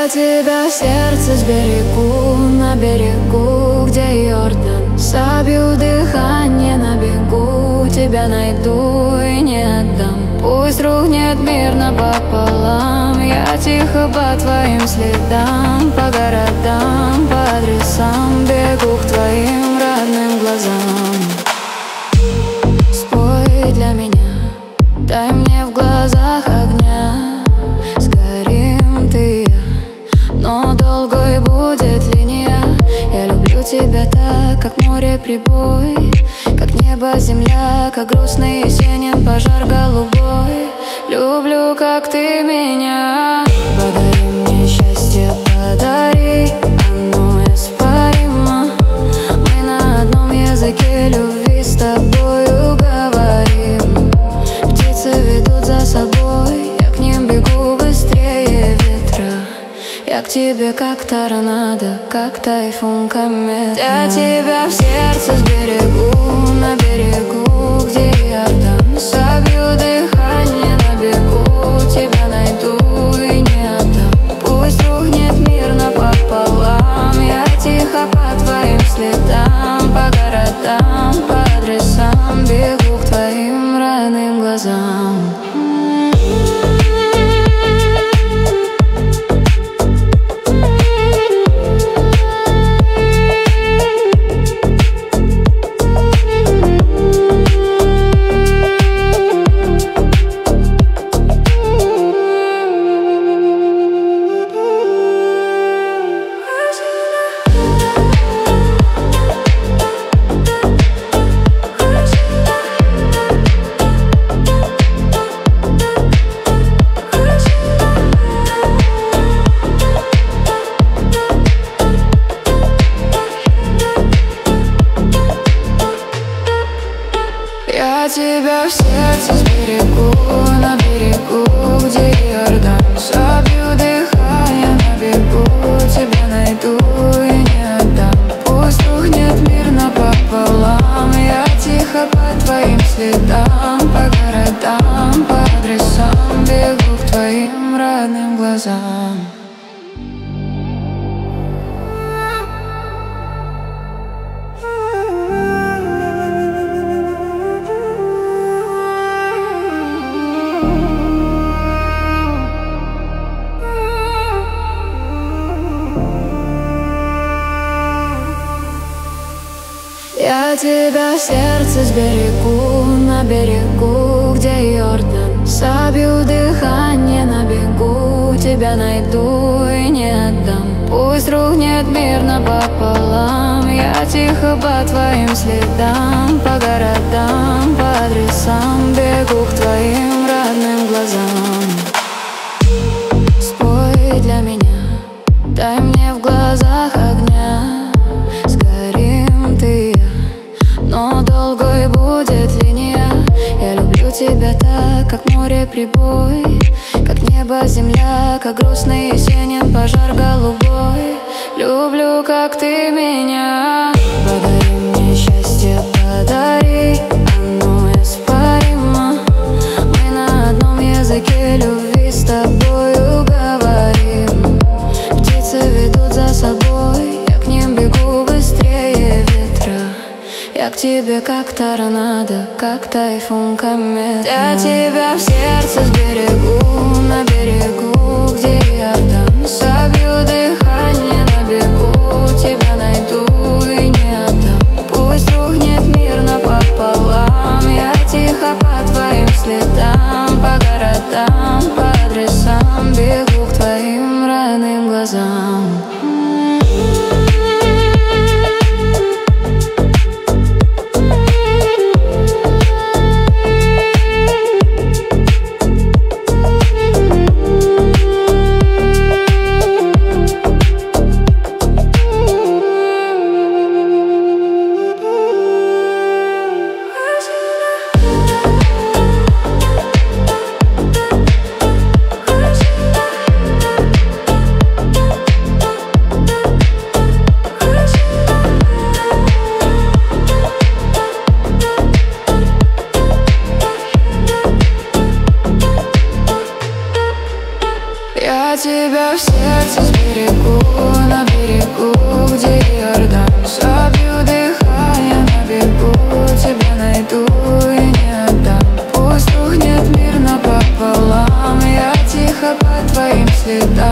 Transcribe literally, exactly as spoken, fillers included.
Я тебя в сердце сберегу, на берегу, где Йордан. Собью дыхание на бегу, тебя найду и не отдам. Пусть рухнет мир напополам, я тихо по твоим следам, по городам, по адресам бегу к твоим родным глазам. Спой для меня, дай мне в глазах огня. Сгорим ты и я, но долгой будет линия. Я люблю тебя так, как море прибой, как небо земля, как грустный есенин пожар голубой. Люблю, как ты меня. Подари мне счастье, подари, оно неоспоримо. Мы на одном языке любви с тобою говорим. Птицы ведут за собой, я к ним бегу быстрее ветра. Я к тебе как торнадо, как тайфун комета. Я тебя в сердце сберегу, на берегу, где Йордан. Собью дыхание на бегу, тебя найду и не отдам. Пусть рухнет мир напополам, я тихо по твоим следам, по городам, по адресам бегу к твоим родным глазам. Я тебя в сердце сберегу, на берегу, где Йордан. Собью дыхание на бегу, тебя найду и не отдам. Пусть рухнет мир напополам, я тихо по твоим следам, по городам, по адресам бегу к твоим родным глазам. Я тебя в сердце сберегу, на берегу, где Йордан. Собью дыхание на бегу, тебя найду и не отдам. Пусть рухнет мир напополам, я тихо по твоим следам, по городам, по адресам бегу к твоим родным глазам. Спой для меня, дай мне в глазах огня. Сгорим ты и я, но долгой будет линия. Я люблю тебя так, как море прибой, как небо земля, как грустный есенин пожар голубой. Люблю, как ты меня. Подари мне счастье, подари, оно неоспоримо. Мы на одном языке любви с тобою говорим. Птицы ведут за собой, я к ним бегу быстрее ветра. Я к тебе как торнадо, как тайфун комета. Я тебя в сердце сберегу, на берегу, где Йордан. Собью дыхание на бегу, тебя найду и не отдам. Пусть рухнет мир напополам, я тихо по твоим следам, по городам, по адресам бегу к твоим родным глазам. сердце сберегу, на берегу, где Иордан. Собью дыхание на бегу, тебя найду и не отдам. Пусть рухнет мир напополам, я тихо по твоим следам.